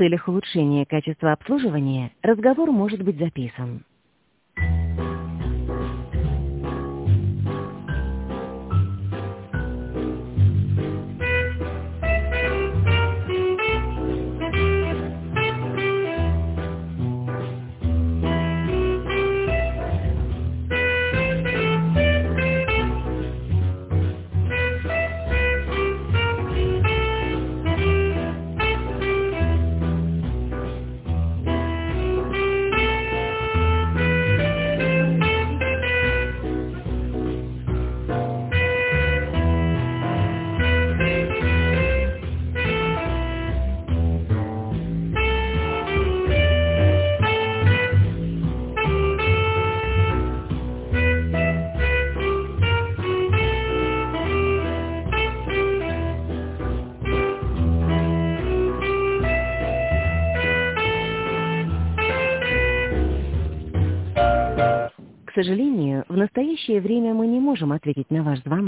целях улучшения качества обслуживания разговор может быть записан. К сожалению, в настоящее время мы не можем ответить на ваш звонок.